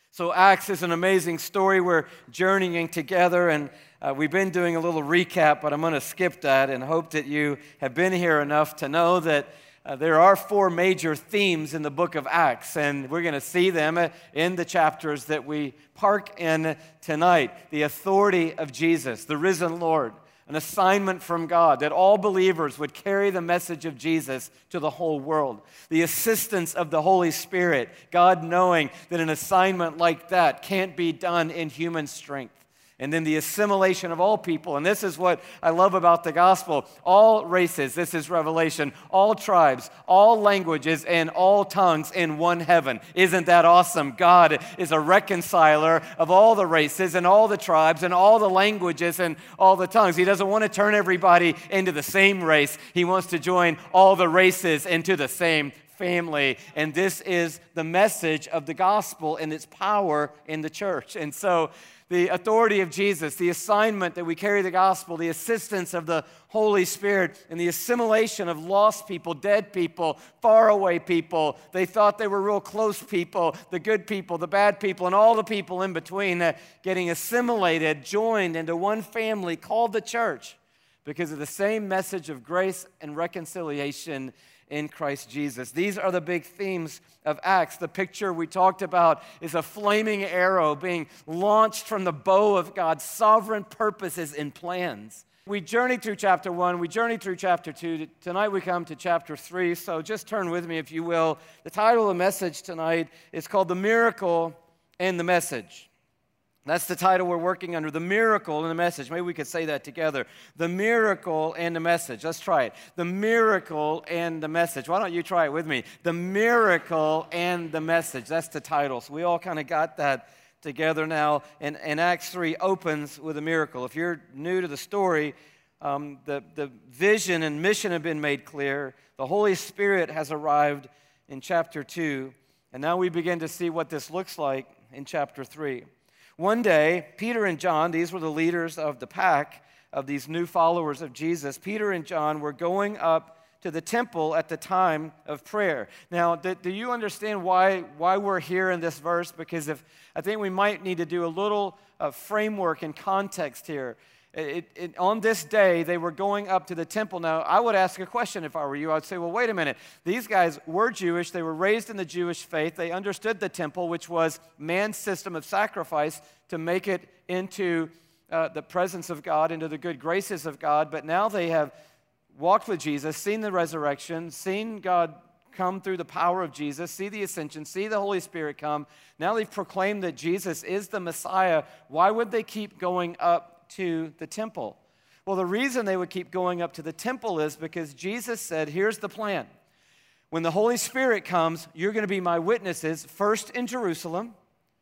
So Acts is an amazing story. We're journeying together, and we've been doing a little recap, but I'm going to skip that and hope that you have been here enough to know that there are four major themes in the book of Acts, and we're going to see them in the chapters that we park in tonight. The authority of Jesus, the risen Lord, an assignment from God that all believers would carry the message of Jesus to the whole world. The assistance of the Holy Spirit, God knowing that an assignment like that can't be done in human strength. And then the assimilation of all people. And this is what I love about the gospel. All races, this is Revelation, all tribes, all languages, and all tongues in one heaven. Isn't that awesome? God is a reconciler of all the races and all the tribes and all the languages and all the tongues. He doesn't want to turn everybody into the same race. He wants to join all the races into the same family. And this is the message of the gospel and its power in the church. And so the authority of Jesus, the assignment that we carry the gospel, the assistance of the Holy Spirit, and the assimilation of lost people, dead people, faraway people. They thought they were real close people, the good people, the bad people, and all the people in between, getting assimilated, joined into one family called the church because of the same message of grace and reconciliation in Christ Jesus. These are the big themes of Acts. The picture we talked about is a flaming arrow being launched from the bow of God's sovereign purposes and plans. We journeyed through chapter 1, we journeyed through chapter 2. Tonight we come to chapter 3, so just turn with me if you will. The title of the message tonight is called The Miracle and the Message. That's the title we're working under, The Miracle and the Message. Maybe we could say that together. The Miracle and the Message. Let's try it. The Miracle and the Message. Why don't you try it with me? The Miracle and the Message. That's the title. So we all kind of got that together now. And Acts 3 opens with a miracle. If you're new to the story, the vision and mission have been made clear. The Holy Spirit has arrived in chapter 2. And now we begin to see what this looks like in chapter 3. One day, Peter and John, these were the leaders of the pack of these new followers of Jesus. Peter and John were going up to the temple at the time of prayer. Now, do you understand why we're here in this verse? Because I think we might need to do a little framework and context here. On this day, they were going up to the temple. Now, I would ask a question if I were you. I'd say, well, wait a minute. These guys were Jewish. They were raised in the Jewish faith. They understood the temple, which was man's system of sacrifice to make it into the presence of God, into the good graces of God. But now they have walked with Jesus, seen the resurrection, seen God come through the power of Jesus, see the ascension, see the Holy Spirit come. Now they've proclaimed that Jesus is the Messiah. Why would they keep going up to the temple? Well, the reason they would keep going up to the temple is because Jesus said, here's the plan. When the Holy Spirit comes, you're going to be my witnesses, first in Jerusalem,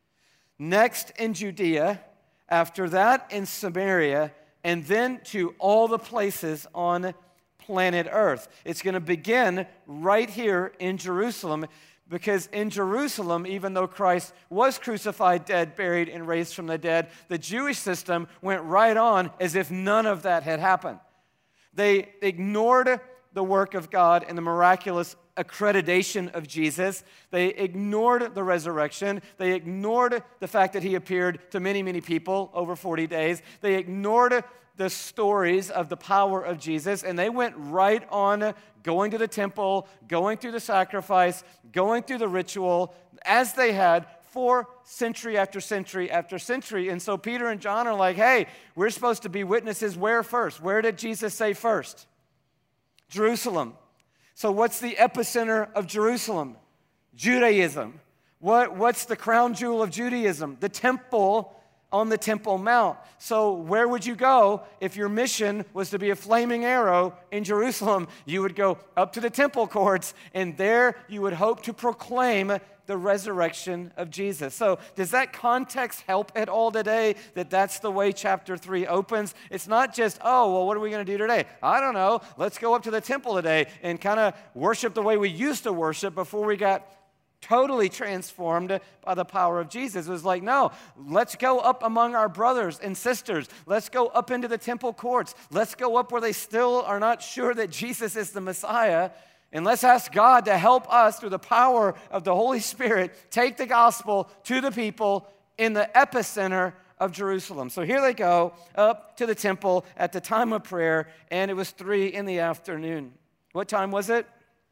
next in Judea, after that in Samaria, and then to all the places on planet Earth. It's going to begin right here in Jerusalem. Because in Jerusalem, even though Christ was crucified, dead, buried, and raised from the dead, the Jewish system went right on as if none of that had happened. They ignored the work of God and the miraculous accreditation of Jesus. They ignored the resurrection. They ignored the fact that he appeared to many, many people over 40 days. They ignored the stories of the power of Jesus, and they went right on going to the temple, going through the sacrifice, going through the ritual, as they had for century after century after century. And so Peter and John are like, hey, we're supposed to be witnesses where first? Where did Jesus say first? Jerusalem. So what's the epicenter of Jerusalem? Judaism. What's the crown jewel of Judaism? The temple on the Temple Mount. So where would you go if your mission was to be a flaming arrow in Jerusalem? You would go up to the temple courts, and there you would hope to proclaim the resurrection of Jesus. So does that context help at all today, that that's the way chapter 3 opens? It's not just, oh, well, what are we going to do today? I don't know. Let's go up to the temple today and kind of worship the way we used to worship before we got totally transformed by the power of Jesus. It was like, no, let's go up among our brothers and sisters. Let's go up into the temple courts. Let's go up where they still are not sure that Jesus is the Messiah And let's ask God to help us through the power of the Holy Spirit take the gospel to the people in the epicenter of Jerusalem. So here they go up to the temple at the time of prayer, and it was 3 p.m. What time was it?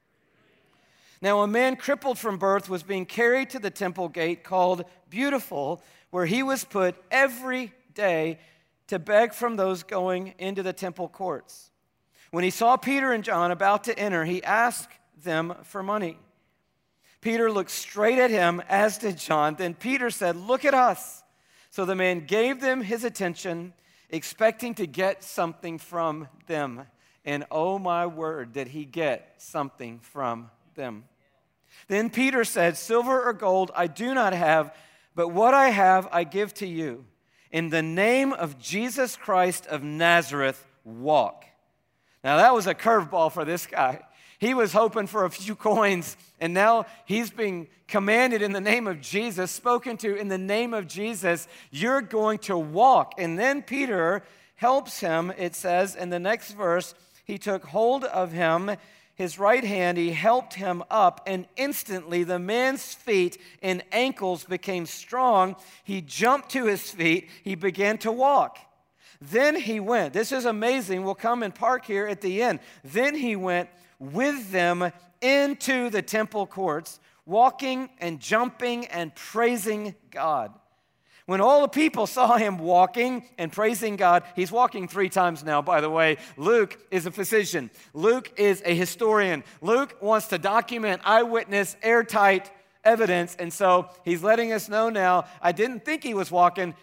Now a man crippled from birth was being carried to the temple gate called Beautiful, where he was put every day to beg from those going into the temple courts. When he saw Peter and John about to enter, he asked them for money. Peter looked straight at him, as did John. Then Peter said, "Look at us." So the man gave them his attention, expecting to get something from them. And oh my word, did he get something from them. Then Peter said, "Silver or gold I do not have, but what I have I give to you. In the name of Jesus Christ of Nazareth, walk." Now that was a curveball for this guy. He was hoping for a few coins, and now he's being commanded in the name of Jesus, spoken to in the name of Jesus, you're going to walk. And then Peter helps him, it says in the next verse, he took hold of him, his right hand, he helped him up, and instantly the man's feet and ankles became strong. He jumped to his feet, he began to walk. Then he went, this is amazing, we'll come and park here at the end. Then he went with them into the temple courts, walking and jumping and praising God. When all the people saw him walking and praising God, he's walking 3 times now, by the way. Luke is a physician. Luke is a historian. Luke wants to document eyewitness, airtight evidence, and so he's letting us know now, I didn't think he was walking.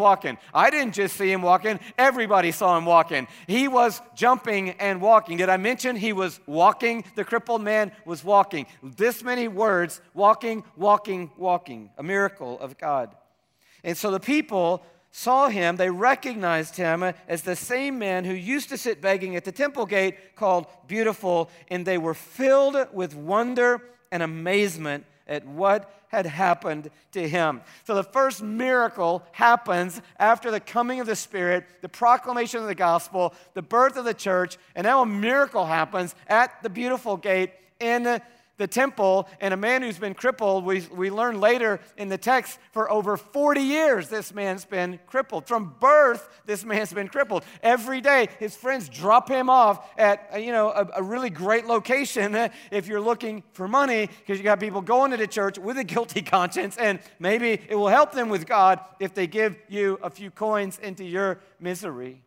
I didn't just see him walking. Everybody saw him walking. He was jumping and walking. Did I mention he was walking? The crippled man was walking. This many words, walking, walking, walking. A miracle of God. And so the people saw him, they recognized him as the same man who used to sit begging at the temple gate called Beautiful, and they were filled with wonder and amazement at what had happened to him. So the first miracle happens after the coming of the Spirit, the proclamation of the gospel, the birth of the church, and now a miracle happens at the Beautiful gate in the temple, and a man who's been crippled, we learn later in the text, for over 40 years this man's been crippled. From birth, this man's been crippled. Every day, his friends drop him off at a really great location if you're looking for money, because you got people going to the church with a guilty conscience, and maybe it will help them with God if they give you a few coins into your misery.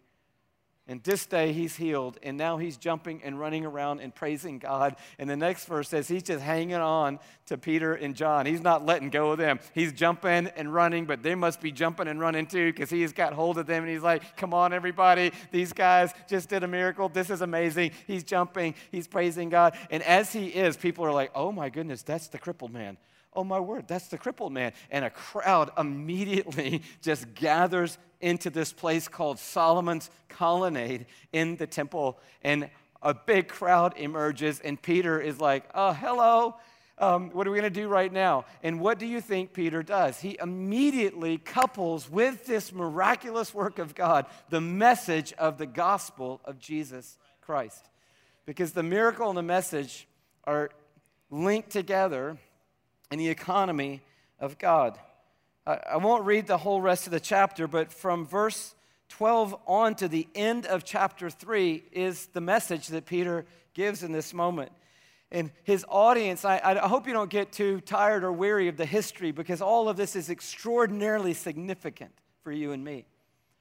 And this day he's healed, and now he's jumping and running around and praising God. And the next verse says he's just hanging on to Peter and John. He's not letting go of them. He's jumping and running, but they must be jumping and running too, because he's got hold of them, and he's like, come on, everybody. These guys just did a miracle. This is amazing. He's jumping. He's praising God. And as he is, people are like, oh, my goodness, that's the crippled man. Oh, my word, that's the crippled man. And a crowd immediately just gathers into this place called Solomon's Colonnade in the temple. And a big crowd emerges, and Peter is like, oh, hello. What are we going to do right now? And what do you think Peter does? He immediately couples with this miraculous work of God the message of the gospel of Jesus Christ. Because the miracle and the message are linked together in the economy of God. I won't read the whole rest of the chapter, but from verse 12 on to the end of chapter 3 is the message that Peter gives in this moment. And his audience, I hope you don't get too tired or weary of the history, because all of this is extraordinarily significant for you and me.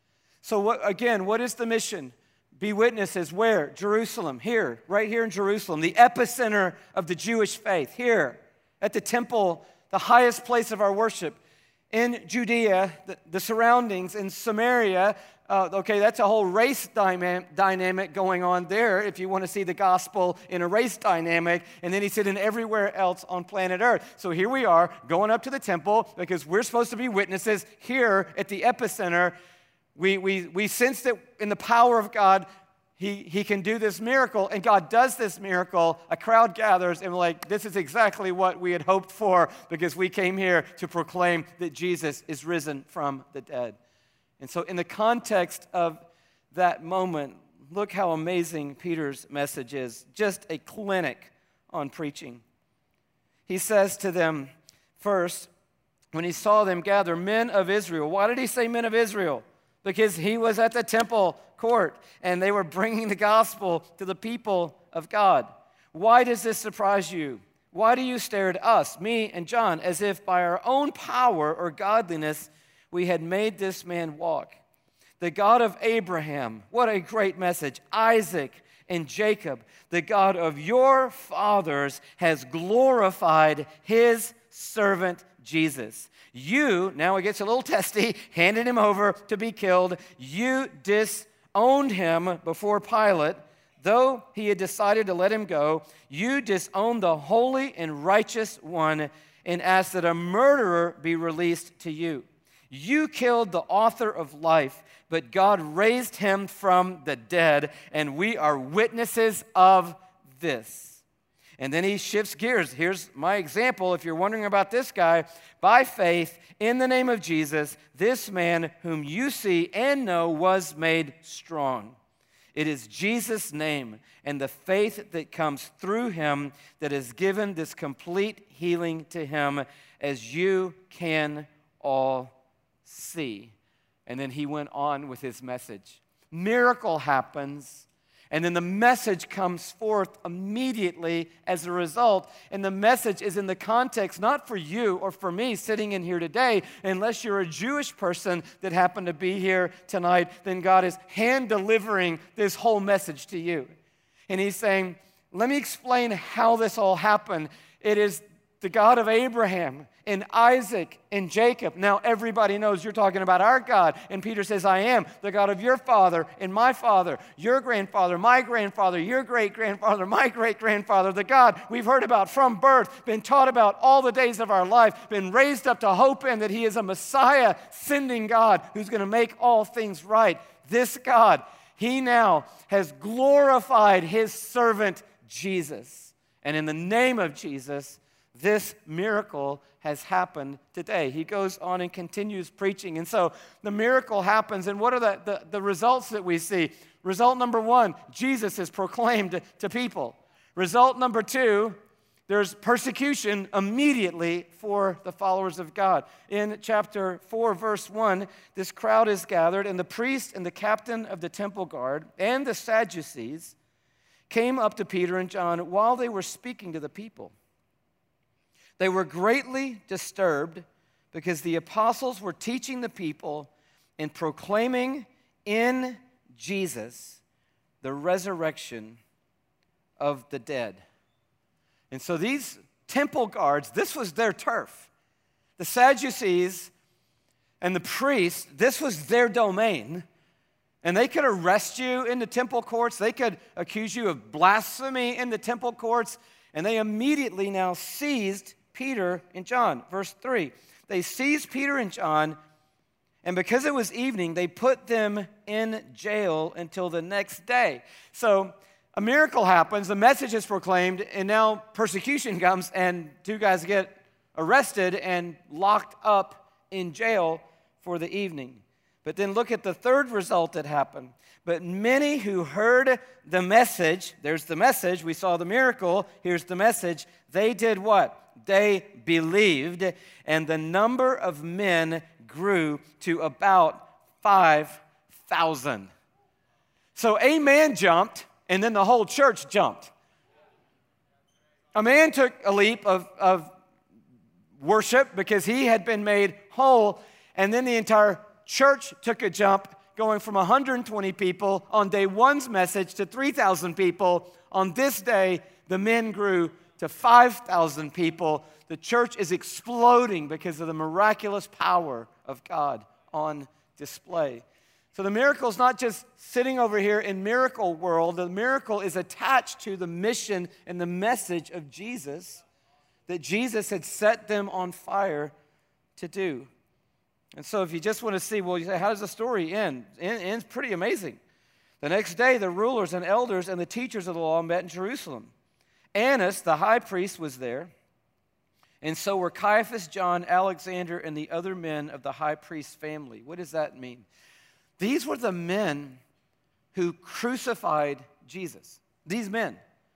So what is the mission? Be witnesses where? Jerusalem, here, right here in Jerusalem, the epicenter of the Jewish faith, here at the temple, the highest place of our worship. In Judea, the surroundings, in Samaria, that's a whole race dynamic going on there if you want to see the gospel in a race dynamic. And then he said, and everywhere else on planet Earth. So here we are going up to the temple because we're supposed to be witnesses here at the epicenter. We sense that in the power of God, He can do this miracle, and God does this miracle. A crowd gathers, and we're like, this is exactly what we had hoped for, because we came here to proclaim that Jesus is risen from the dead. And so in the context of that moment, look how amazing Peter's message is. Just a clinic on preaching. He says to them first, when he saw them gather, men of Israel. Why did he say men of Israel? Because he was at the temple court and they were bringing the gospel to the people of God. Why does this surprise you? Why do you stare at us, me and John, as if by our own power or godliness we had made this man walk? The God of Abraham, what a great message, Isaac and Jacob, the God of your fathers has glorified his servant Jesus. You, now it gets a little testy, handed him over to be killed. You disowned him before Pilate. Though he had decided to let him go, you disowned the holy and righteous one and asked that a murderer be released to you. You killed the author of life, but God raised him from the dead, and we are witnesses of this. And then he shifts gears. Here's my example. If you're wondering about this guy, by faith, in the name of Jesus, this man whom you see and know was made strong. It is Jesus' name and the faith that comes through him that has given this complete healing to him, as you can all see. And then he went on with his message. Miracle happens, and then the message comes forth immediately as a result. And the message is in the context, not for you or for me sitting in here today, unless you're a Jewish person that happened to be here tonight, then God is hand delivering this whole message to you. And he's saying, let me explain how this all happened. It is the God of Abraham and Isaac and Jacob. Now everybody knows you're talking about our God. And Peter says, I am the God of your father and my father, your grandfather, my grandfather, your great-grandfather, my great-grandfather, the God we've heard about from birth, been taught about all the days of our life, been raised up to hope in that he is a Messiah, sending God who's going to make all things right. This God, he now has glorified his servant Jesus. And in the name of Jesus, this miracle has happened today. He goes on and continues preaching. And so the miracle happens. And what are the results that we see? Result number one, Jesus is proclaimed to people. Result number two, there's persecution immediately for the followers of God. In chapter 4, verse 1, this crowd is gathered, and the priest and the captain of the temple guard and the Sadducees came up to Peter and John while they were speaking to the people. They were greatly disturbed because the apostles were teaching the people and proclaiming in Jesus the resurrection of the dead. And so these temple guards, this was their turf. The Sadducees and the priests, this was their domain. And they could arrest you in the temple courts. They could accuse you of blasphemy in the temple courts. And they immediately now seized Peter and John. Verse 3, they seized Peter and John, and because it was evening, they put them in jail until the next day. So a miracle happens, the message is proclaimed, and now persecution comes, and two guys get arrested and locked up in jail for the evening. But then look at the third result that happened. But many who heard the message, there's the message, we saw the miracle, here's the message, they did what? They believed, and the number of men grew to about 5,000. So a man jumped, and then the whole church jumped. A man took a leap of worship because he had been made whole, and then the entire church took a jump, going from 120 people on day one's message to 3,000 people. On this day, the men grew to 5,000 people. The church is exploding because of the miraculous power of God on display. So the miracle is not just sitting over here in miracle world. The miracle is attached to the mission and the message of Jesus that Jesus had set them on fire to do. And so if you just want to see, well, you say, how does the story end? It ends pretty amazing. The next day, the rulers and elders and the teachers of the law met in Jerusalem. Annas, the high priest, was there, and so were Caiaphas, John, Alexander, and the other men of the high priest's family. What does that mean? These were the men who crucified Jesus. These men.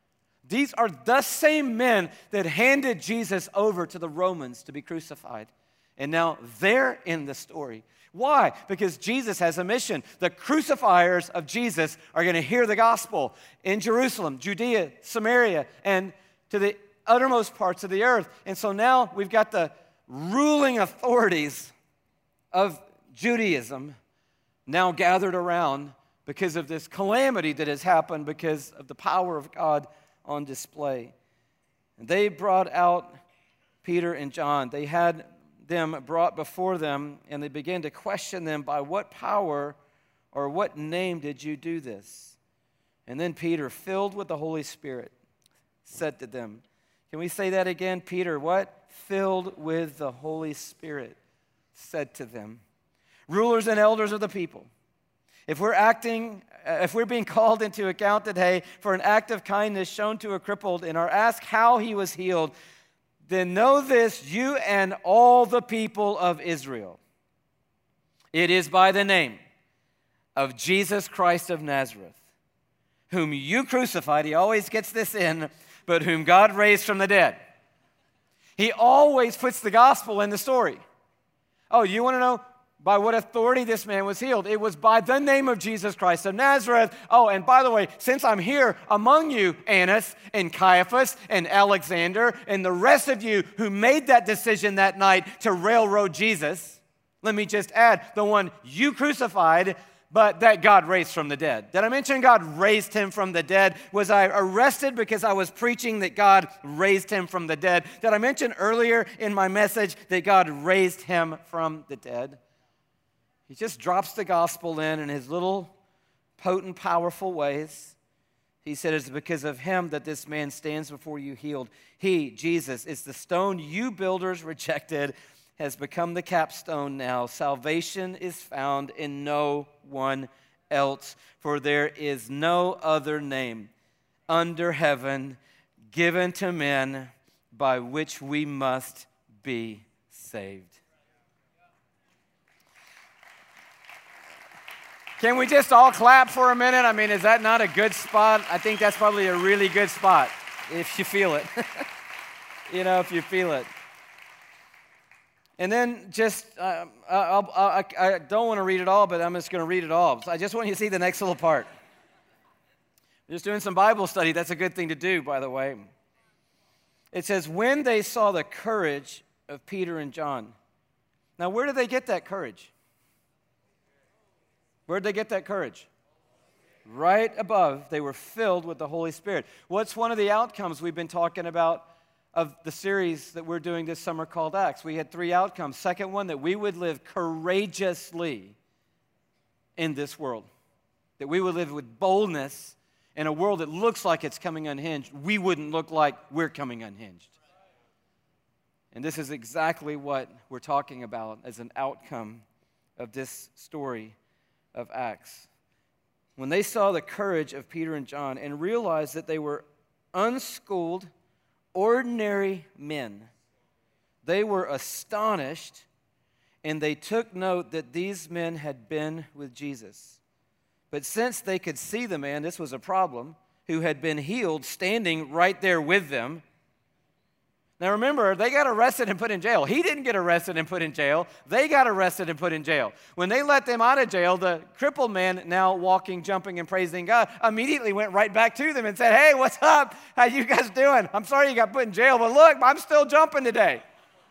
These are the same men that handed Jesus over to the Romans to be crucified. And now they're in the story. Why? Because Jesus has a mission. The crucifiers of Jesus are going to hear the gospel in Jerusalem, Judea, Samaria, and to the uttermost parts of the earth. And so now we've got the ruling authorities of Judaism now gathered around because of this calamity that has happened because of the power of God on display. And they brought out Peter and John. They had them brought before them, and they began to question them, by what power or what name did you do this? And then Peter, filled with the Holy Spirit, said to them, can we say that again? Peter, what? Filled with the Holy Spirit, said to them, rulers and elders of the people, if we're being called into account today for an act of kindness shown to a crippled and are asked how he was healed, then know this, you and all the people of Israel. It is by the name of Jesus Christ of Nazareth, whom you crucified. He always gets this in, but whom God raised from the dead. He always puts the gospel in the story. Oh, you want to know by what authority this man was healed? It was by the name of Jesus Christ of Nazareth. Oh, and by the way, since I'm here among you, Annas and Caiaphas and Alexander and the rest of you who made that decision that night to railroad Jesus, let me just add, the one you crucified, but that God raised from the dead. Did I mention God raised him from the dead? Was I arrested because I was preaching that God raised him from the dead? Did I mention earlier in my message that God raised him from the dead? He just drops the gospel in his little potent, powerful ways. He said, it's because of him that this man stands before you healed. He, Jesus, is the stone you builders rejected, has become the capstone now. Salvation is found in no one else, for there is no other name under heaven given to men by which we must be saved. Can we just all clap for a minute? I mean, is that not a good spot? I think that's probably a really good spot if you feel it. If you feel it. And then just, I don't want to read it all, but I'm just going to read it all. So I just want you to see the next little part. We're just doing some Bible study. That's a good thing to do, by the way. It says, when they saw the courage of Peter and John. Now, where did they get that courage? Where did they get that courage? Right above, they were filled with the Holy Spirit. What's one of the outcomes we've been talking about of the series that we're doing this summer called Acts? We had 3 outcomes. Second one, that we would live courageously in this world. That we would live with boldness in a world that looks like it's coming unhinged. We wouldn't look like we're coming unhinged. And this is exactly what we're talking about as an outcome of this story of Acts. When they saw the courage of Peter and John and realized that they were unschooled, ordinary men, they were astonished, and they took note that these men had been with Jesus. But since they could see the man, this was a problem, who had been healed, standing right there with them. Now remember, they got arrested and put in jail. He didn't get arrested and put in jail. They got arrested and put in jail. When they let them out of jail, the crippled man, now walking, jumping, and praising God, immediately went right back to them and said, hey, what's up? How you guys doing? I'm sorry you got put in jail, but look, I'm still jumping today.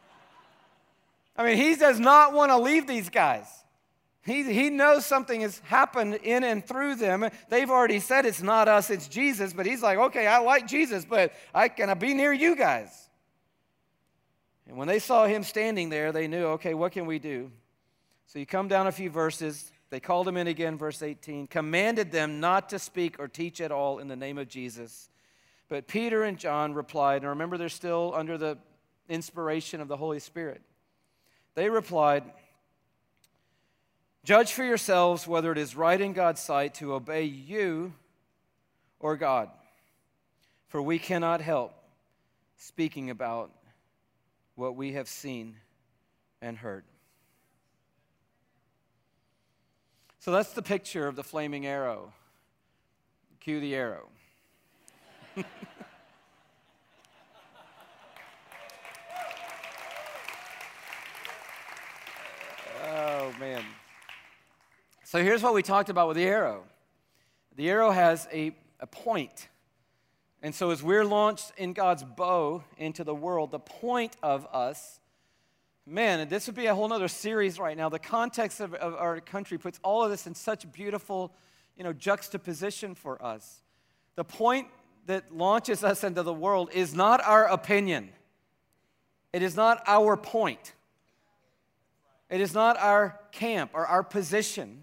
I mean, he does not want to leave these guys. He knows something has happened in and through them. They've already said it's not us, it's Jesus, but he's like, okay, I like Jesus, but can I be near you guys? And when they saw him standing there, they knew, okay, what can we do? So you come down a few verses. They called him in again, verse 18, commanded them not to speak or teach at all in the name of Jesus. But Peter and John replied, and remember they're still under the inspiration of the Holy Spirit. They replied, judge for yourselves whether it is right in God's sight to obey you or God, for we cannot help speaking about what we have seen and heard. So that's the picture of the flaming arrow. Cue the arrow. So here's what we talked about with the arrow. The arrow has a point. And so as we're launched in God's bow into the world, the point of us, man, and this would be a whole nother series right now. The context of our country puts all of this in such beautiful, juxtaposition for us. The point that launches us into the world is not our opinion. It is not our point. It is not our camp or our position.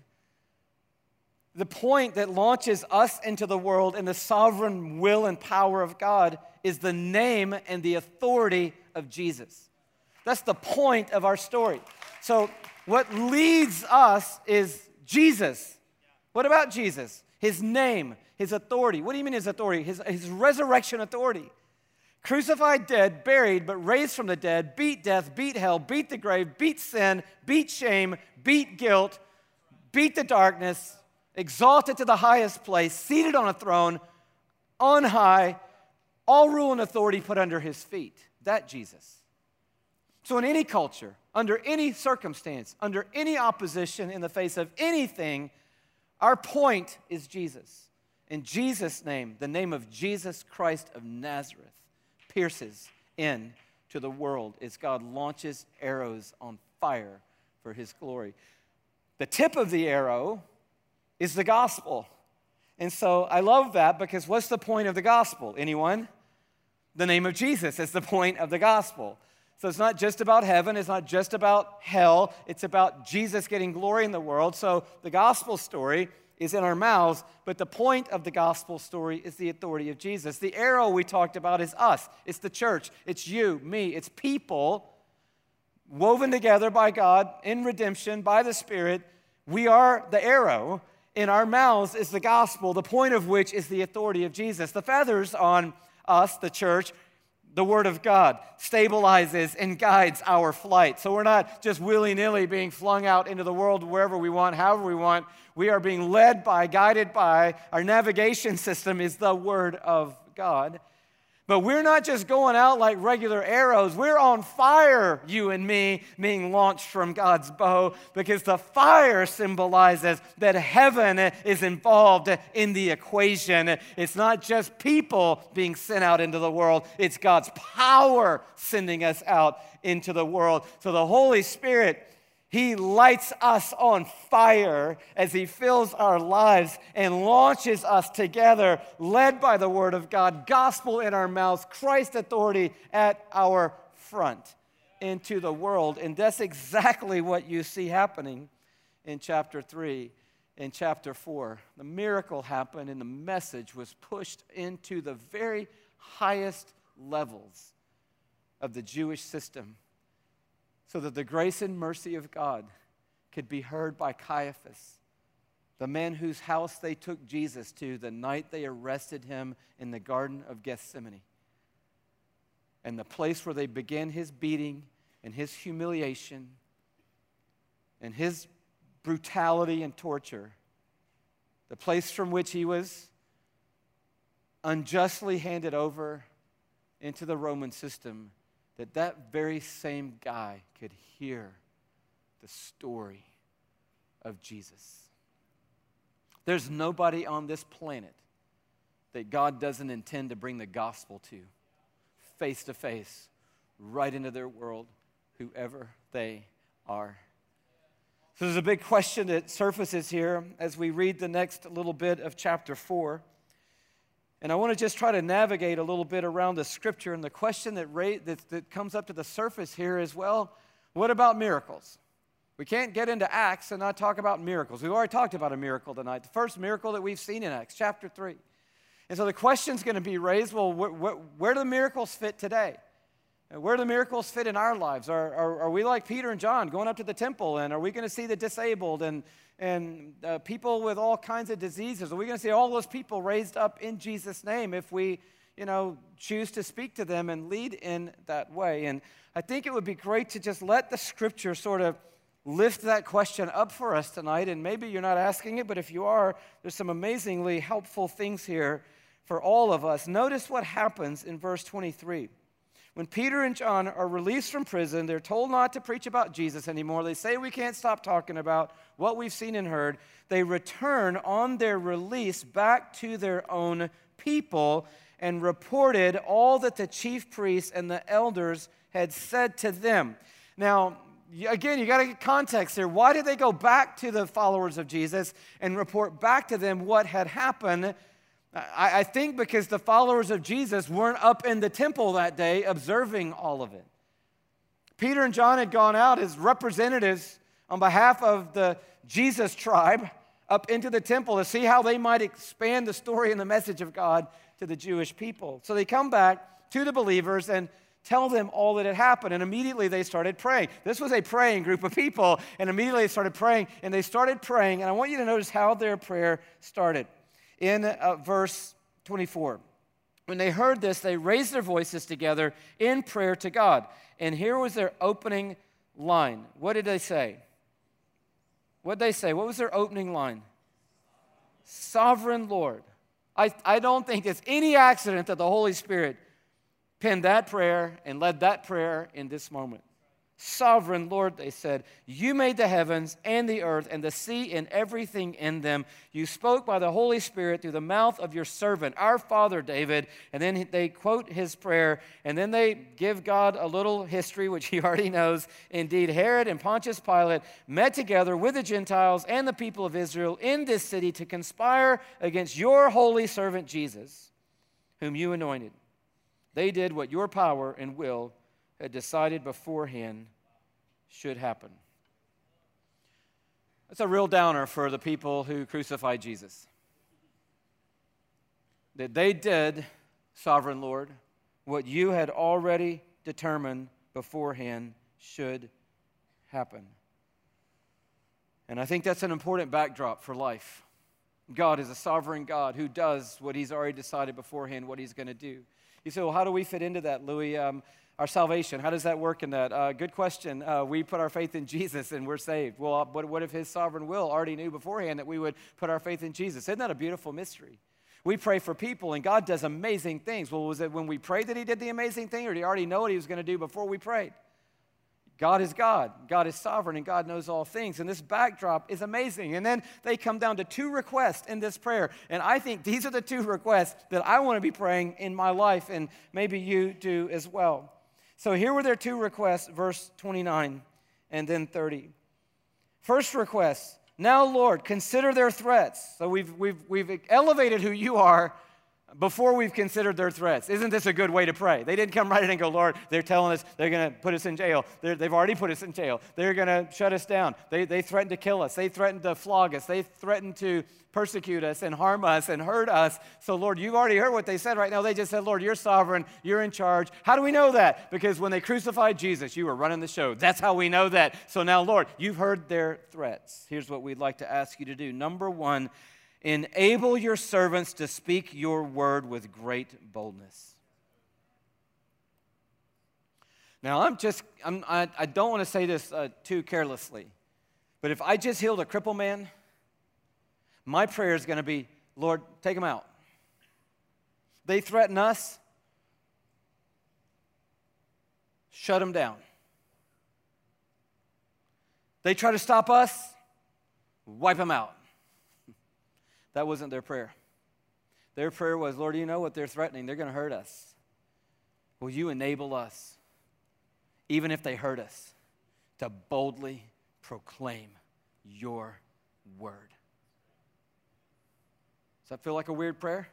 The point that launches us into the world in the sovereign will and power of God is the name and the authority of Jesus. That's the point of our story. So what leads us is Jesus. What about Jesus? His name, his authority. What do you mean his authority? His resurrection authority. Crucified, dead, buried, but raised from the dead, beat death, beat hell, beat the grave, beat sin, beat shame, beat guilt, beat the darkness, exalted to the highest place, seated on a throne, on high, all rule and authority put under his feet. That Jesus. So in any culture, under any circumstance, under any opposition, in the face of anything, our point is Jesus. In Jesus' name, the name of Jesus Christ of Nazareth pierces into the world as God launches arrows on fire for his glory. The tip of the arrow is the gospel. And so I love that because what's the point of the gospel? Anyone? The name of Jesus is the point of the gospel. So it's not just about heaven. It's not just about hell. It's about Jesus getting glory in the world. So the gospel story is in our mouths, but the point of the gospel story is the authority of Jesus. The arrow we talked about is us. It's the church. It's you, me. It's people woven together by God in redemption by the Spirit. We are the arrow. In our mouths is the gospel, the point of which is the authority of Jesus. The feathers on us, the church, the word of God, stabilizes and guides our flight. So we're not just willy-nilly being flung out into the world wherever we want, however we want. We are being led by, guided by. Our navigation system is the word of God. But we're not just going out like regular arrows. We're on fire, you and me, being launched from God's bow, because the fire symbolizes that heaven is involved in the equation. It's not just people being sent out into the world. It's God's power sending us out into the world. So the Holy Spirit, he lights us on fire as he fills our lives and launches us together, led by the word of God, gospel in our mouths, Christ authority at our front into the world. And that's exactly what you see happening in chapter 3. In chapter 4, the miracle happened and the message was pushed into the very highest levels of the Jewish system, so that the grace and mercy of God could be heard by Caiaphas, the man whose house they took Jesus to the night they arrested him in the Garden of Gethsemane, and the place where they began his beating and his humiliation and his brutality and torture, the place from which he was unjustly handed over into the Roman system, that very same guy could hear the story of Jesus. There's nobody on this planet that God doesn't intend to bring the gospel to, face to face, right into their world, whoever they are. So there's a big question that surfaces here as we read the next little bit of chapter 4. And I want to just try to navigate a little bit around the scripture. And the question that comes up to the surface here is, well, what about miracles? We can't get into Acts and not talk about miracles. We've already talked about a miracle tonight, the first miracle that we've seen in Acts, chapter 3. And so the question's going to be raised, well, where do the miracles fit today? Where do the miracles fit in our lives? Are we like Peter and John going up to the temple, and are we going to see the disabled and people with all kinds of diseases? Are we going to see all those people raised up in Jesus' name if we, choose to speak to them and lead in that way? And I think it would be great to just let the scripture sort of lift that question up for us tonight. And maybe you're not asking it, but if you are, there's some amazingly helpful things here for all of us. Notice what happens in verse 23. when Peter and John are released from prison, they're told not to preach about Jesus anymore. They say we can't stop talking about what we've seen and heard. They return on their release back to their own people and reported all that the chief priests and the elders had said to them. Now, again, you got to get context here. Why did they go back to the followers of Jesus and report back to them what had happened? I think because the followers of Jesus weren't up in the temple that day observing all of it. Peter and John had gone out as representatives on behalf of the Jesus tribe up into the temple to see how they might expand the story and the message of God to the Jewish people. So they come back to the believers and tell them all that had happened, and immediately they started praying. This was a praying group of people, and immediately they started praying, and I want you to notice how their prayer started. In verse 24, when they heard this, they raised their voices together in prayer to God. And here was their opening line. What did they say? What did they say? What was their opening line? Sovereign Lord. I don't think it's any accident that the Holy Spirit penned that prayer and led that prayer in this moment. Sovereign Lord, they said, you made the heavens and the earth and the sea and everything in them. You spoke by the Holy Spirit through the mouth of your servant, our father David. And then they quote his prayer, and then they give God a little history, which he already knows. Indeed, Herod and Pontius Pilate met together with the Gentiles and the people of Israel in this city to conspire against your holy servant Jesus, whom you anointed. They did what your power and will had decided beforehand should happen. That's a real downer for the people who crucified Jesus. That they did, Sovereign Lord, what you had already determined beforehand should happen. And I think that's an important backdrop for life. God is a sovereign God who does what he's already decided beforehand what he's going to do. You say, well, how do we fit into that, Louis? Our salvation, how does that work in that? Good question. We put our faith in Jesus and we're saved. Well, what if his sovereign will already knew beforehand that we would put our faith in Jesus? Isn't that a beautiful mystery? We pray for people and God does amazing things. Well, was it when we prayed that he did the amazing thing, or did he already know what he was going to do before we prayed? God is God. God is sovereign and God knows all things. And this backdrop is amazing. And then they come down to two requests in this prayer. And I think these are the two requests that I want to be praying in my life, and maybe you do as well. So here were their two requests, verse 29 and then 30. First request, now, Lord, consider their threats. So we've elevated who you are before we've considered their threats. Isn't this a good way to pray? They didn't come right in and go, Lord, they're telling us they're going to put us in jail. They've already put us in jail. They're going to shut us down. They threatened to kill us. They threatened to flog us. They threatened to persecute us and harm us and hurt us. So, Lord, you've already heard what they said right now. They just said, Lord, you're sovereign. You're in charge. How do we know that? Because when they crucified Jesus, you were running the show. That's how we know that. So now, Lord, you've heard their threats. Here's what we'd like to ask you to do. Number one, enable your servants to speak your word with great boldness. Now, I don't want to say this too carelessly, but if I just healed a crippled man, my prayer is going to be, Lord, take them out. They threaten us, shut them down. They try to stop us, wipe them out. That wasn't their prayer. Their prayer was, Lord, you know what they're threatening. They're going to hurt us. Will you enable us, even if they hurt us, to boldly proclaim your word? Does that feel like a weird prayer?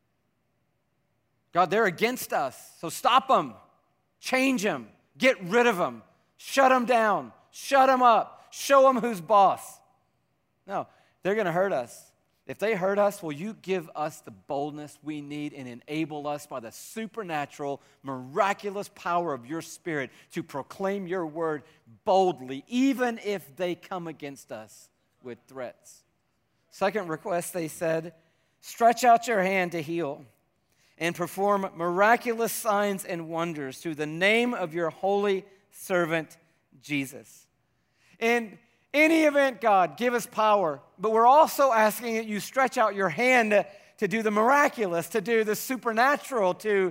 God, they're against us, so stop them. Change them. Get rid of them. Shut them down. Shut them up. Show them who's boss. No, they're going to hurt us. If they hurt us, will you give us the boldness we need and enable us by the supernatural, miraculous power of your Spirit to proclaim your word boldly, even if they come against us with threats? Second request, they said, stretch out your hand to heal and perform miraculous signs and wonders through the name of your holy servant, Jesus. In any event, God, give us power. But we're also asking that you stretch out your hand to do the miraculous, to do the supernatural, to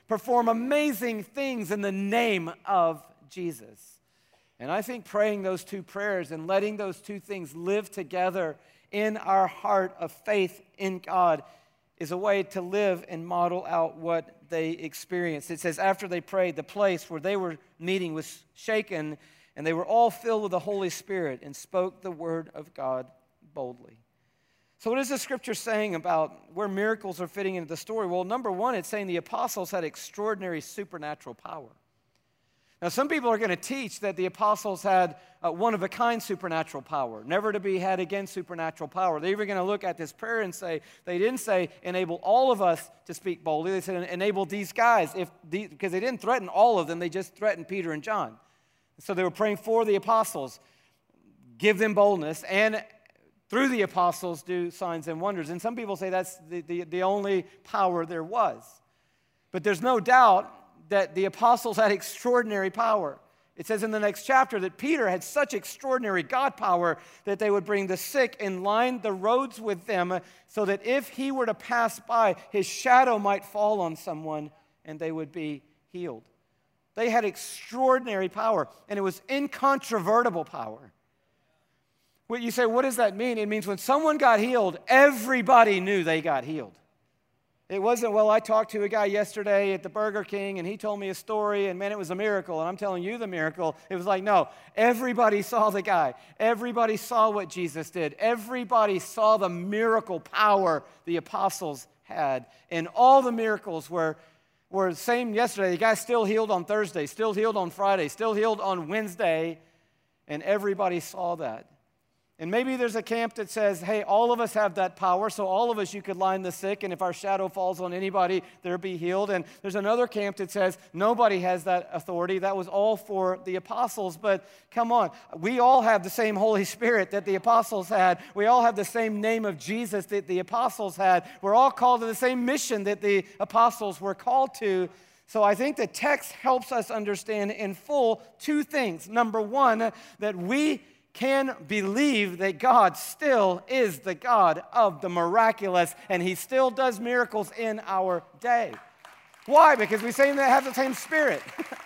perform amazing things in the name of Jesus. And I think praying those two prayers and letting those two things live together in our heart of faith in God is a way to live and model out what they experienced. It says, after they prayed, the place where they were meeting was shaken, and they were all filled with the Holy Spirit and spoke the word of God boldly. So what is the scripture saying about where miracles are fitting into the story? Well, number one, it's saying the apostles had extraordinary supernatural power. Now, some people are going to teach that the apostles had one-of-a-kind supernatural power, never to be had again supernatural power. They're even going to look at this prayer and say, they didn't say, enable all of us to speak boldly. They said, enable these guys, because they didn't threaten all of them. They just threatened Peter and John. So they were praying for the apostles, give them boldness, and through the apostles do signs and wonders. And some people say that's the only power there was. But there's no doubt that the apostles had extraordinary power. It says in the next chapter that Peter had such extraordinary God power that they would bring the sick and line the roads with them so that if he were to pass by, his shadow might fall on someone and they would be healed. They had extraordinary power, and it was incontrovertible power. Well, you say, what does that mean? It means when someone got healed, everybody knew they got healed. It wasn't, well, I talked to a guy yesterday at the Burger King, and he told me a story, and man, it was a miracle, and I'm telling you the miracle. It was like, no, everybody saw the guy. Everybody saw what Jesus did. Everybody saw the miracle power the apostles had. And all the miracles were the same yesterday. The guy still healed on Thursday, still healed on Friday, still healed on Wednesday, and everybody saw that. And maybe there's a camp that says, hey, all of us have that power, so all of us, you could line the sick, and if our shadow falls on anybody, they'll be healed. And there's another camp that says nobody has that authority. That was all for the apostles. But come on, we all have the same Holy Spirit that the apostles had. We all have the same name of Jesus that the apostles had. We're all called to the same mission that the apostles were called to. So I think the text helps us understand in full two things. Number one, that we can believe that God still is the God of the miraculous, and he still does miracles in our day. Why? Because we say that have the same Spirit.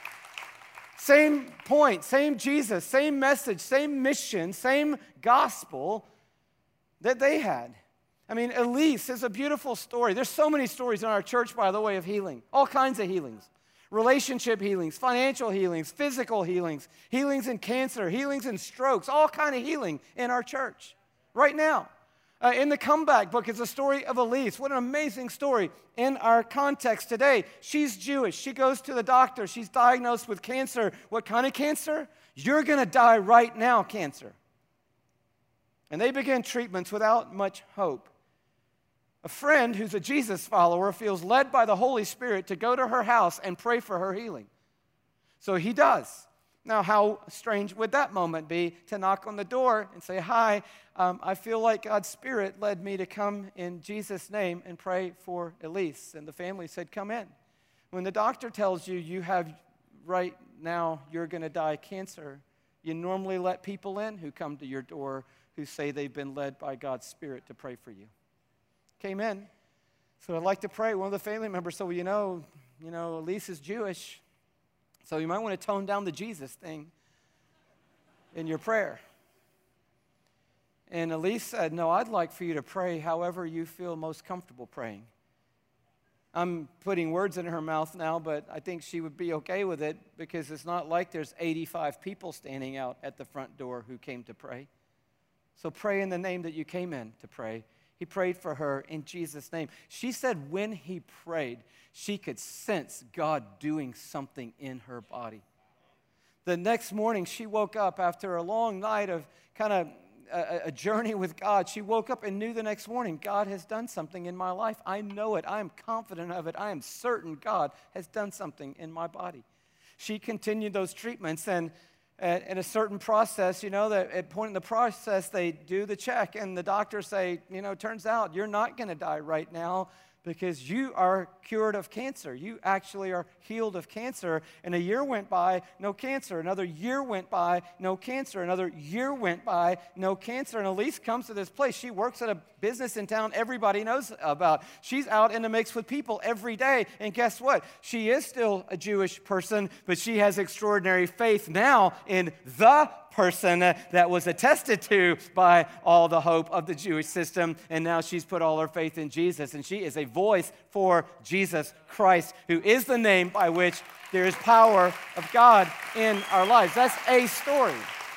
Same point, same Jesus, same message, same mission, same gospel that they had. I mean, Elise is a beautiful story. There's so many stories in our church, by the way, of healing. All kinds of healings. Relationship healings, financial healings, physical healings, healings in cancer, healings in strokes, all kind of healing in our church right now. In the Comeback book is a story of Elise. What an amazing story in our context today. She's Jewish. She goes to the doctor. She's diagnosed with cancer. What kind of cancer? You're going to die right now cancer. And they begin treatments without much hope. A friend who's a Jesus follower feels led by the Holy Spirit to go to her house and pray for her healing. So he does. Now, how strange would that moment be to knock on the door and say, hi, I feel like God's Spirit led me to come in Jesus' name and pray for Elise. And the family said, come in. When the doctor tells you you have right now, you're going to die cancer, you normally let people in who come to your door who say they've been led by God's Spirit to pray for you. Came in. So I'd like to pray. One of the family members said, well, you know, Elise is Jewish, so you might want to tone down the Jesus thing in your prayer. And Elise said, no, I'd like for you to pray however you feel most comfortable praying. I'm putting words in her mouth now, but I think she would be okay with it because it's not like there's 85 people standing out at the front door who came to pray. So pray in the name that you came in to pray. He prayed for her in Jesus' name. She said when he prayed, she could sense God doing something in her body. The next morning, she woke up after a long night of kind of a journey with God. She woke up and knew the next morning, God has done something in my life. I know it. I am confident of it. I am certain God has done something in my body. She continued those treatments, and at a certain process, that at point in the process, they do the check, and the doctors say, turns out you're not going to die right now. because you are cured of cancer. You actually are healed of cancer. And a year went by, no cancer. Another year went by, no cancer. Another year went by, no cancer. And Elise comes to this place. She works at a business in town everybody knows about. She's out in the mix with people every day. And guess what? She is still a Jewish person, but she has extraordinary faith now in the person that was attested to by all the hope of the Jewish system, and now she's put all her faith in Jesus, and she is a voice for Jesus Christ, who is the name by which there is power of God in our lives. That's a story.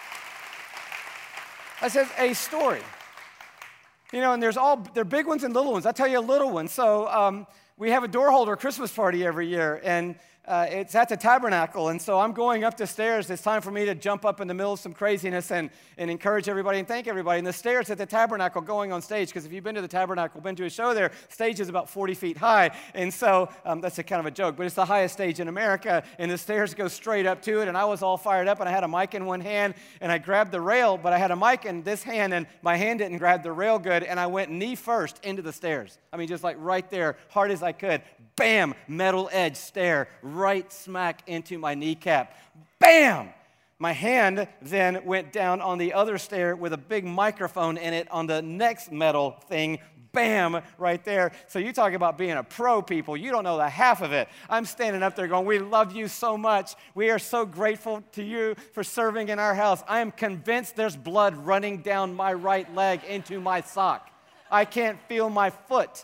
That says a story. You know, and there are big ones and little ones. I'll tell you a little one. So we have a door holder Christmas party every year, and it's at the Tabernacle, and so I'm going up the stairs. It's time for me to jump up in the middle of some craziness and encourage everybody and thank everybody. And the stairs at the Tabernacle going on stage, because if you've been to the Tabernacle, been to a show there, stage is about 40 feet high. And so that's a kind of a joke, but it's the highest stage in America, and the stairs go straight up to it. And I was all fired up, and I had a mic in one hand, and I grabbed the rail, but I had a mic in this hand, and my hand didn't grab the rail good, and I went knee first into the stairs. I mean, just like right there, hard as I could. Bam, metal edge stair, right smack into my kneecap. Bam! My hand then went down on the other stair with a big microphone in it on the next metal thing. Bam, right there. So you talk about being a pro, people. You don't know the half of it. I'm standing up there going, we love you so much. We are so grateful to you for serving in our house. I am convinced there's blood running down my right leg into my sock. I can't feel my foot.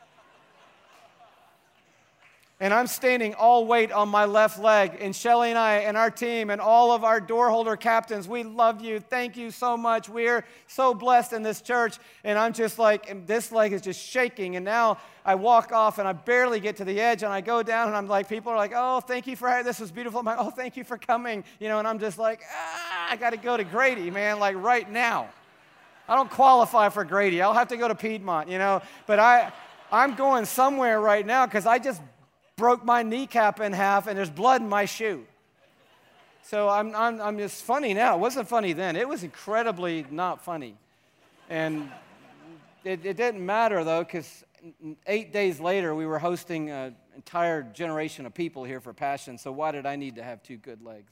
And I'm standing all weight on my left leg. And Shelly and I and our team and all of our door holder captains, we love you. Thank you so much. We're so blessed in this church. And I'm just like, and this leg is just shaking. And now I walk off and I barely get to the edge. And I go down and I'm like, people are like, oh, thank you for, this was beautiful. I'm like, oh, thank you for coming. You know, and I'm just like, I got to go to Grady, man, like right now. I don't qualify for Grady. I'll have to go to Piedmont, you know. But I'm going somewhere right now because I just broke my kneecap in half, and there's blood in my shoe. So I'm just funny now. It wasn't funny then. It was incredibly not funny. And it didn't matter, though, because 8 days later, we were hosting an entire generation of people here for Passion, so why did I need to have two good legs?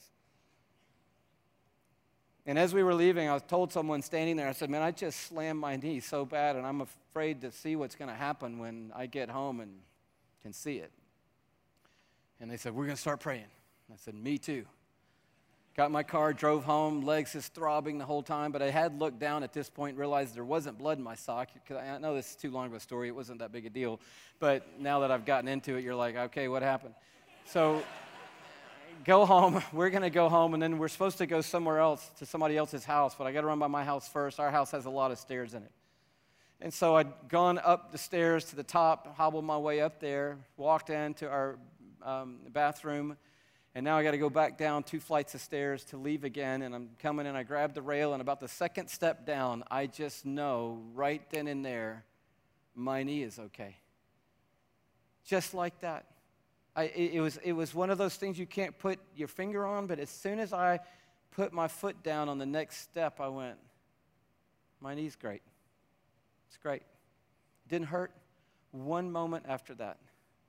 And as we were leaving, I told someone standing there, I said, man, I just slammed my knee so bad, and I'm afraid to see what's going to happen when I get home and can see it. And they said, we're going to start praying. I said, me too. Got in my car, drove home, legs just throbbing the whole time, but I had looked down at this point, realized there wasn't blood in my sock. I know this is too long of a story. It wasn't that big a deal. But now that I've gotten into it, you're like, okay, what happened? So go home. We're going to go home, and then we're supposed to go somewhere else, to somebody else's house, but I got to run by my house first. Our house has a lot of stairs in it. And so I'd gone up the stairs to the top, hobbled my way up there, walked into our bathroom, and now I got to go back down 2 flights of stairs to leave again, and I'm coming, and I grab the rail, and about the second step down, I just know right then and there, my knee is okay. Just like that. It was one of those things you can't put your finger on, but as soon as I put my foot down on the next step, I went, my knee's great. It's great. It didn't hurt one moment after that.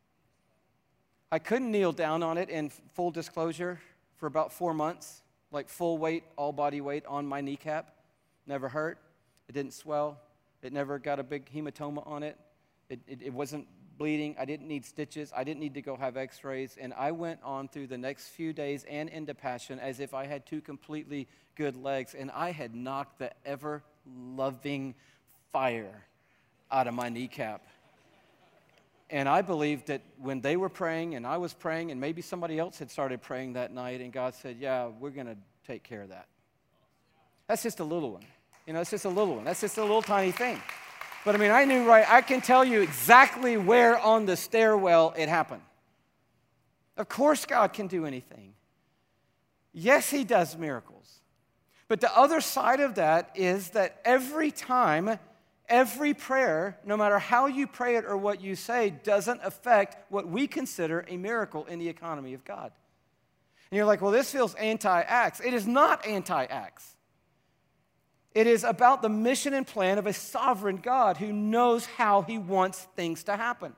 I couldn't kneel down on it, in full disclosure, for about 4 months, like full weight, all body weight on my kneecap. Never hurt. It didn't swell. It never got a big hematoma on it. It wasn't bleeding. I didn't need stitches. I didn't need to go have x-rays. And I went on through the next few days and into Passion as if I had 2 completely good legs, and I had knocked the ever-loving fire out of my kneecap. And I believed that when they were praying and I was praying and maybe somebody else had started praying that night, and God said, yeah, we're going to take care of that. That's just a little one. You know, it's just a little one. That's just a little tiny thing. But I mean, I knew right, I can tell you exactly where on the stairwell it happened. Of course God can do anything. Yes, he does miracles. But the other side of that is that every time, every prayer, no matter how you pray it or what you say, doesn't affect what we consider a miracle in the economy of God. And you're like, well, this feels anti-Acts. It is not anti-Acts. It is about the mission and plan of a sovereign God who knows how he wants things to happen.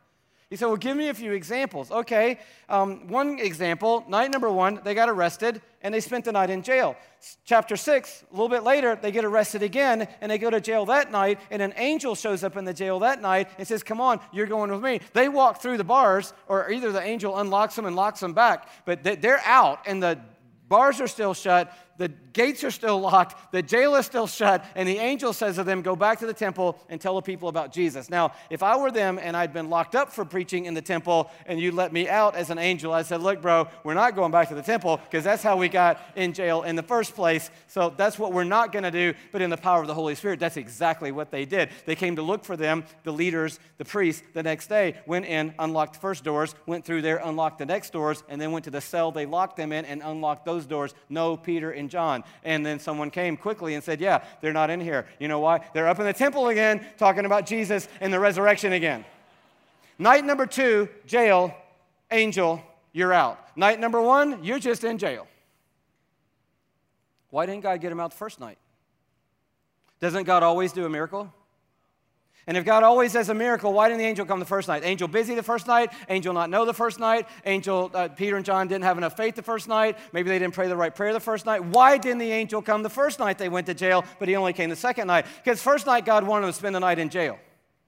You say, well, give me a few examples. Okay, one example, night number 1, they got arrested, and they spent the night in jail. Chapter 6, a little bit later, they get arrested again, and they go to jail that night, and an angel shows up in the jail that night and says, come on, you're going with me. They walk through the bars, or either the angel unlocks them and locks them back, but they're out, and the bars are still shut, the gates are still locked, the jail is still shut, and the angel says to them, go back to the temple and tell the people about Jesus. Now, if I were them and I'd been locked up for preaching in the temple and you let me out as an angel, I said, look, bro, we're not going back to the temple because that's how we got in jail in the first place. So that's what we're not going to do, but in the power of the Holy Spirit, that's exactly what they did. They came to look for them, the leaders, the priests, the next day, went in, unlocked the first doors, went through there, unlocked the next doors, and then went to the cell they locked them in and unlocked those doors. No Peter and John. And then someone came quickly and said, yeah, they're not in here. You know why? They're up in the temple again, talking about Jesus and the resurrection again. Night number 2, jail, angel, you're out. Night number 1, you're just in jail. Why didn't God get him out the first night? Doesn't God always do a miracle? And if God always does a miracle, why didn't the angel come the first night? Angel busy the first night, angel not know the first night, angel Peter and John didn't have enough faith the first night, maybe they didn't pray the right prayer the first night. Why didn't the angel come the first night they went to jail, but he only came the second night? Because first night God wanted them to spend the night in jail.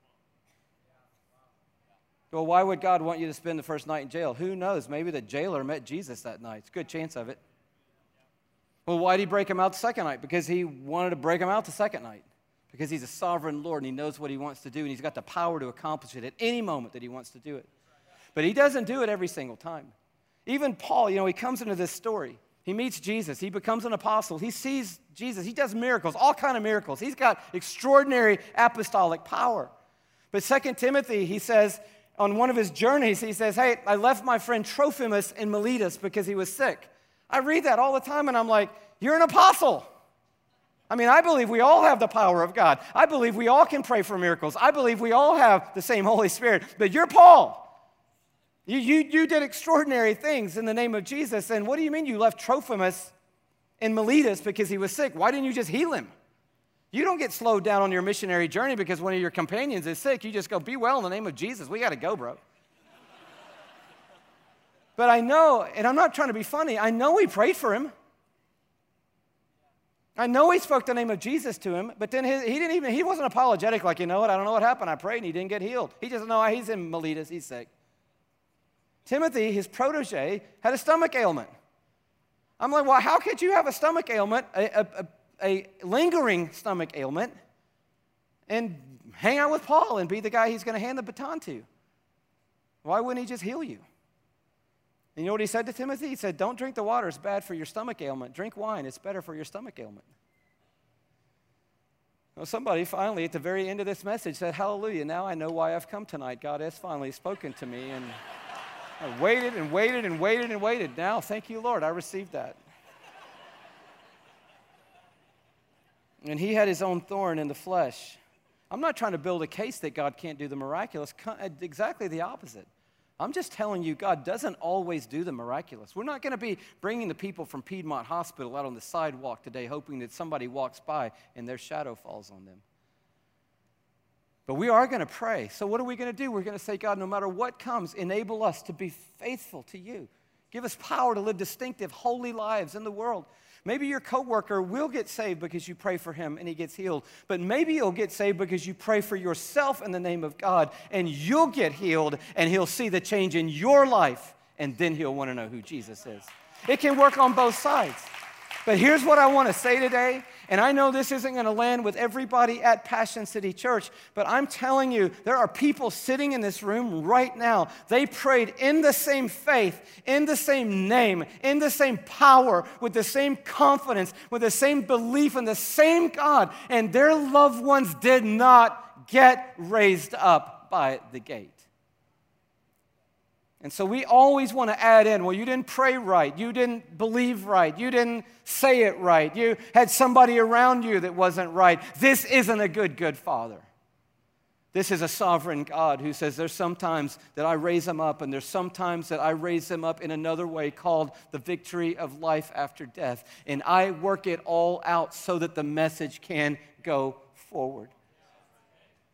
Well, why would God want you to spend the first night in jail? Who knows? Maybe the jailer met Jesus that night. It's a good chance of it. Well, why did he break him out the second night? Because he wanted to break him out the second night. Because he's a sovereign Lord and he knows what he wants to do and he's got the power to accomplish it at any moment that he wants to do it. But he doesn't do it every single time. Even Paul, he comes into this story. He meets Jesus. He becomes an apostle. He sees Jesus. He does miracles, all kind of miracles. He's got extraordinary apostolic power. But 2 Timothy, he says, on one of his journeys, he says, hey, I left my friend Trophimus in Miletus because he was sick. I read that all the time and I'm like, you're an apostle. I mean, I believe we all have the power of God. I believe we all can pray for miracles. I believe we all have the same Holy Spirit. But you're Paul. You did extraordinary things in the name of Jesus. And what do you mean you left Trophimus in Miletus because he was sick? Why didn't you just heal him? You don't get slowed down on your missionary journey because one of your companions is sick. You just go, be well in the name of Jesus. We got to go, bro. But I know, and I'm not trying to be funny, I know we prayed for him. I know he spoke the name of Jesus to him, but then he wasn't apologetic like, you know what, I don't know what happened. I prayed and he didn't get healed. He just, no, he's in Miletus, he's sick. Timothy, his protege, had a stomach ailment. I'm like, well, how could you have a stomach ailment, a lingering stomach ailment, and hang out with Paul and be the guy he's going to hand the baton to? Why wouldn't he just heal you? And you know what he said to Timothy? He said, don't drink the water, it's bad for your stomach ailment. Drink wine, it's better for your stomach ailment. Well, somebody finally at the very end of this message said, hallelujah, now I know why I've come tonight. God has finally spoken to me. And I waited and waited and waited and waited. Now, thank you, Lord, I received that. And he had his own thorn in the flesh. I'm not trying to build a case that God can't do the miraculous. Exactly the opposite. I'm just telling you, God doesn't always do the miraculous. We're not going to be bringing the people from Piedmont Hospital out on the sidewalk today hoping that somebody walks by and their shadow falls on them. But we are going to pray. So what are we going to do? We're going to say, God, no matter what comes, enable us to be faithful to you. Give us power to live distinctive, holy lives in the world. Maybe your coworker will get saved because you pray for him and he gets healed. But maybe he'll get saved because you pray for yourself in the name of God and you'll get healed and he'll see the change in your life and then he'll want to know who Jesus is. It can work on both sides. But here's what I want to say today, and I know this isn't going to land with everybody at Passion City Church, but I'm telling you, there are people sitting in this room right now. They prayed in the same faith, in the same name, in the same power, with the same confidence, with the same belief in the same God, and their loved ones did not get raised up by the gate. And so we always want to add in, well, you didn't pray right, you didn't believe right, you didn't say it right, you had somebody around you that wasn't right. This isn't a good father. This is a sovereign God who says there's sometimes that I raise them up and there's sometimes that I raise them up in another way called the victory of life after death. And I work it all out so that the message can go forward.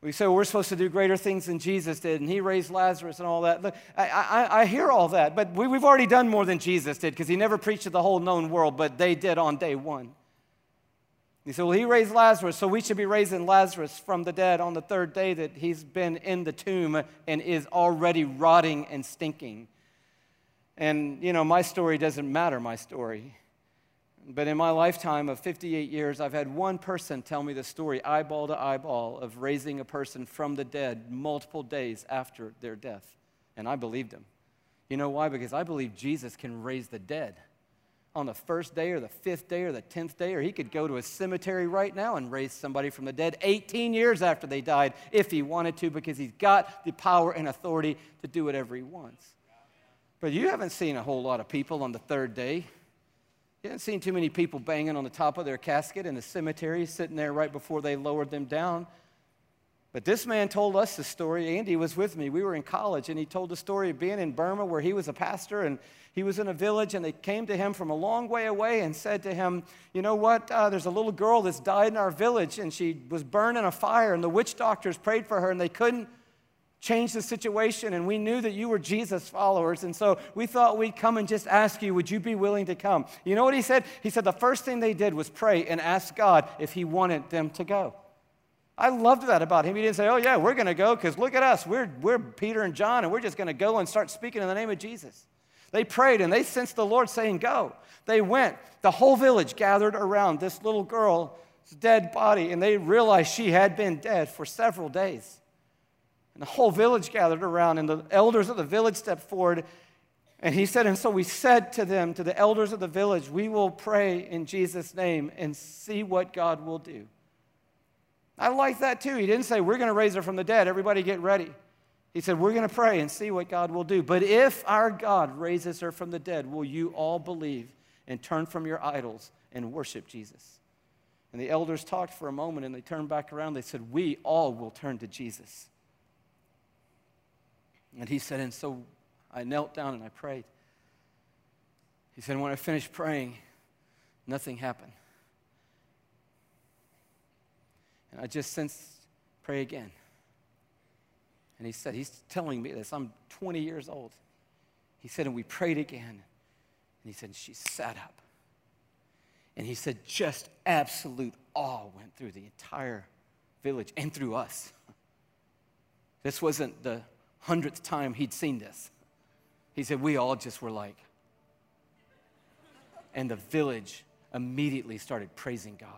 We say, well, we're supposed to do greater things than Jesus did, and he raised Lazarus and all that. Look, I hear all that, but we've already done more than Jesus did, because he never preached to the whole known world, but they did on day one. He said, well, he raised Lazarus, so we should be raising Lazarus from the dead on the third day that he's been in the tomb and is already rotting and stinking. And, my story doesn't matter, my story. But in my lifetime of 58 years, I've had one person tell me the story, eyeball to eyeball, of raising a person from the dead multiple days after their death. And I believed him. You know why? Because I believe Jesus can raise the dead on the first day or the 5th day or the 10th day, or he could go to a cemetery right now and raise somebody from the dead 18 years after they died if he wanted to, because he's got the power and authority to do whatever he wants. But you haven't seen a whole lot of people on the third day. You haven't seen too many people banging on the top of their casket in the cemetery, sitting there right before they lowered them down. But this man told us the story. Andy was with me. We were in college, and he told the story of being in Burma where he was a pastor, and he was in a village, and they came to him from a long way away and said to him, you know what, there's a little girl that's died in our village, and she was burned in a fire, and the witch doctors prayed for her, and they couldn't change the situation, and we knew that you were Jesus followers, and so we thought we'd come and just ask you, would you be willing to come? You know what he said? He said the first thing they did was pray and ask God if he wanted them to go. I loved that about him. He didn't say, oh yeah, we're going to go because look at us. We're Peter and John, and we're just going to go and start speaking in the name of Jesus. They prayed, and they sensed the Lord saying, go. They went. The whole village gathered around this little girl's dead body, and they realized she had been dead for several days. And the whole village gathered around, and the elders of the village stepped forward. And he said, and so we said to them, to the elders of the village, we will pray in Jesus' name and see what God will do. I like that too. He didn't say, we're going to raise her from the dead. Everybody get ready. He said, we're going to pray and see what God will do. But if our God raises her from the dead, will you all believe and turn from your idols and worship Jesus? And the elders talked for a moment, and they turned back around. They said, we all will turn to Jesus. And he said, and so I knelt down and I prayed. He said, when I finished praying, nothing happened. And I just sensed, pray again. And he said, he's telling me this. I'm 20 years old. He said, and we prayed again. And he said, she sat up. And he said, just absolute awe went through the entire village and through us. This wasn't the 100th time he'd seen this. He said, we all just were like, and the village immediately started praising God.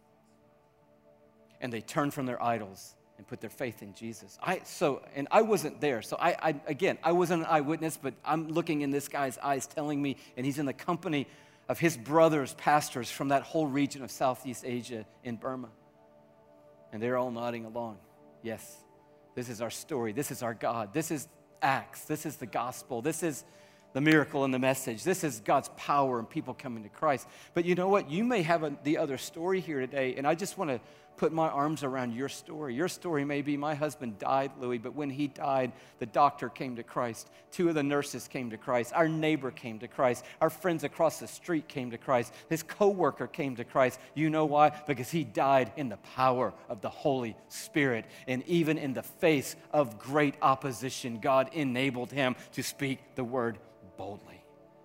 And they turned from their idols and put their faith in Jesus. And I wasn't there. So I wasn't an eyewitness, but I'm looking in this guy's eyes telling me, and he's in the company of his brothers, pastors from that whole region of Southeast Asia in Burma. And they're all nodding along. Yes, this is our story. This is our God. This is Acts. This is the gospel. This is the miracle and the message. This is God's power and people coming to Christ. But you know what? You may have the other story here today, and I just want to put my arms around your story. Your story may be, my husband died, Louis, but when he died, the doctor came to Christ. 2 of the nurses came to Christ. Our neighbor came to Christ. Our friends across the street came to Christ. His coworker came to Christ. You know why? Because he died in the power of the Holy Spirit. And even in the face of great opposition, God enabled him to speak the word boldly.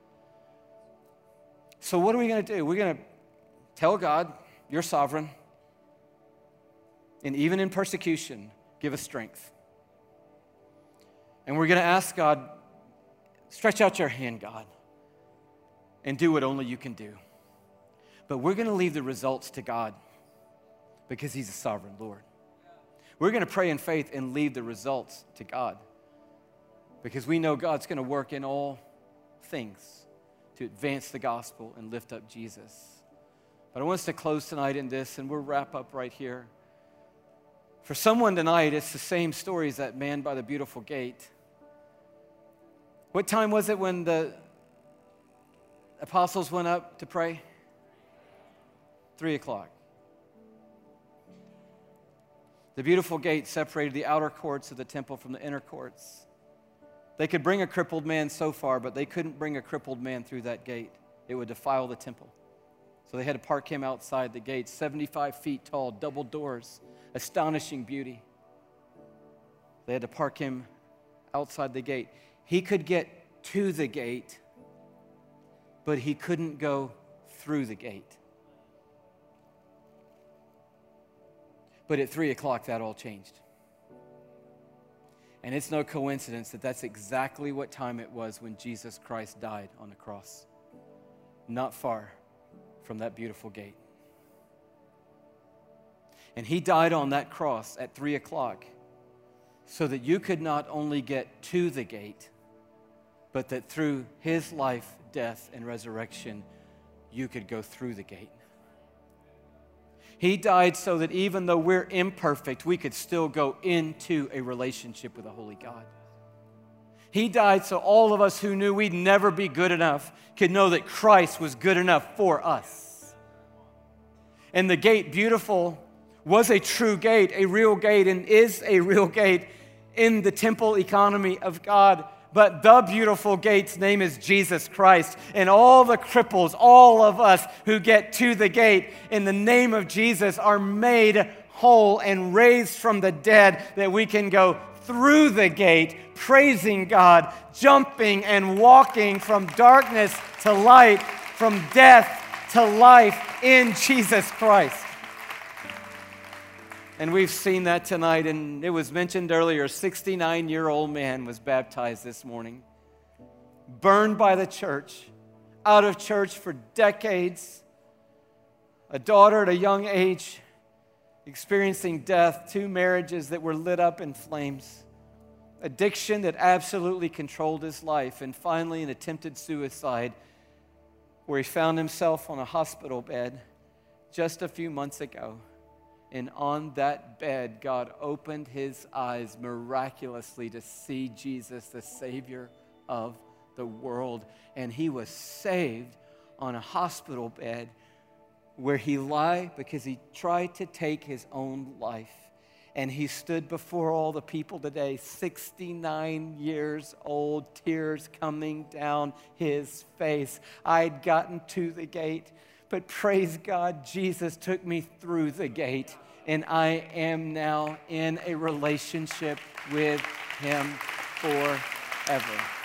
So what are we going to do? We're going to tell God, you're sovereign. And even in persecution, give us strength. And we're going to ask God, stretch out your hand, God, and do what only you can do. But we're going to leave the results to God because he's a sovereign Lord. We're going to pray in faith and leave the results to God because we know God's going to work in all things to advance the gospel and lift up Jesus. But I want us to close tonight in this, and we'll wrap up right here. For someone tonight, it's the same story as that man by the beautiful gate. What time was it when the apostles went up to pray? 3 o'clock. The beautiful gate separated the outer courts of the temple from the inner courts. They could bring a crippled man so far, but they couldn't bring a crippled man through that gate. It would defile the temple. So they had to park him outside the gate, 75 feet tall, double doors, astonishing beauty. They had to park him outside the gate. He could get to the gate, but he couldn't go through the gate. But at 3 o'clock, that all changed. And it's no coincidence that that's exactly what time it was when Jesus Christ died on the cross. Not far from that beautiful gate. And he died on that cross at 3 o'clock so that you could not only get to the gate, but that through his life, death, and resurrection, you could go through the gate. He died so that even though we're imperfect, we could still go into a relationship with a holy God. He died so all of us who knew we'd never be good enough could know that Christ was good enough for us. And the gate, beautiful, was a true gate, a real gate, and is a real gate in the temple economy of God. But the beautiful gate's name is Jesus Christ. And all the cripples, all of us who get to the gate in the name of Jesus are made whole and raised from the dead, that we can go through the gate, praising God, jumping and walking from darkness to light, from death to life in Jesus Christ. And we've seen that tonight, and it was mentioned earlier, a 69-year-old man was baptized this morning, burned by the church, out of church for decades, a daughter at a young age, experiencing death, 2 marriages that were lit up in flames, addiction that absolutely controlled his life, and finally an attempted suicide where he found himself on a hospital bed just a few months ago. And on that bed, God opened his eyes miraculously to see Jesus, the Savior of the world. And he was saved on a hospital bed where he lay because he tried to take his own life. And he stood before all the people today, 69 years old, tears coming down his face. I'd gotten to the gate, but praise God, Jesus took me through the gate. And I am now in a relationship with him forever.